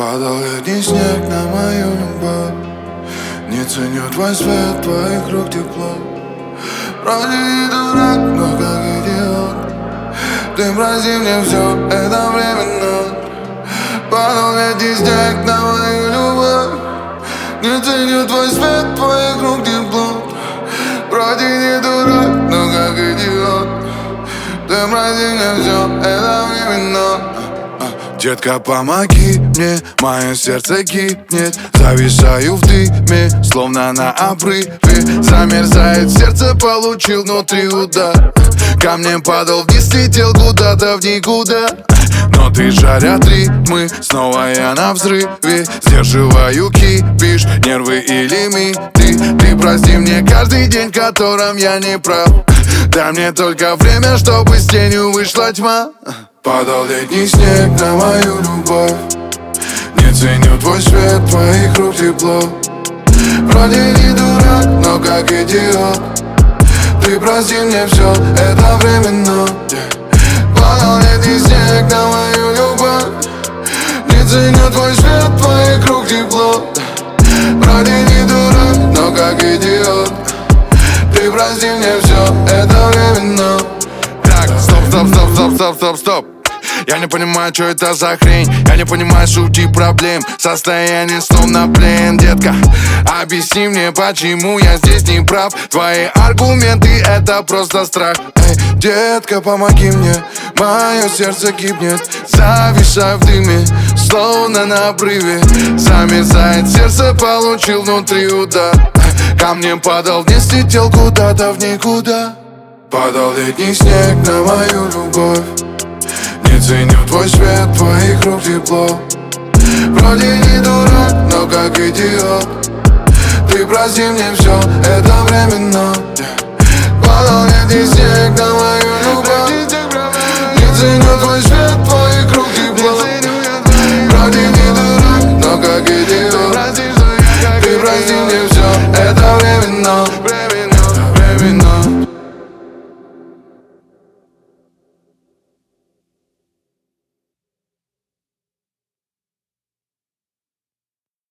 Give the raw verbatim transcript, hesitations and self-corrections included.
Падал летний снег на мою любовь. Не ценю твой свет, твоих рук тепло. Вроде не дурак, но как идиот. Ты прости мне все, это временно. Падал летний снег на мою любовь. Не ценю твой свет, твоих рук тепло. Вроде не дурак, но как идиот. Ты прости мне все, это временно. Детка, помоги мне, мое сердце гибнет. Зависаю в дыме, словно на обрыве. Замерзает сердце, получил внутри удар. Камнем падал вниз, летел куда-то в никуда. Но ты жарят ритмы, снова я на взрыве. Сдерживаю кипиш, нервы и лимиты. Ты прости мне каждый день, в котором я не прав. Дай мне только время, чтобы с тенью вышла тьма. Падал летний снег на мою любовь. Не ценю твой свет, твоих рук тепло. Вроде не дурак, но как идиот. Ты прости мне все, это временно. Падал летний снег на мою любовь. Не ценю твой свет, твоих рук тепло. Вроде не дурак, но как идиот. Ты прости мне все, это временно. Так, стоп, стоп, стоп, стоп, стоп, стоп, стоп. Я не понимаю, что это за хрень. Я не понимаю сути проблем. Состояние словно плен, детка. Объясни мне, почему я здесь не прав. Твои аргументы — это просто страх. Эй, детка, помоги мне, мое сердце гибнет. Зависаю в дыме, словно на обрыве. Замерзает сердце, получил внутри удар. Камнем падал вниз, летел куда-то в никуда. Падал летний снег на мою любовь. Не ценю твой свет, твоих рук тепло. Вроде не дурак, но как идиот. Ты прости мне все, это временно. Падал летний снег на мою любовь. Не ценю твой свет, твоих рук тепло. Вроде не дурак, но как идиот. Ты прости мне все, это временно.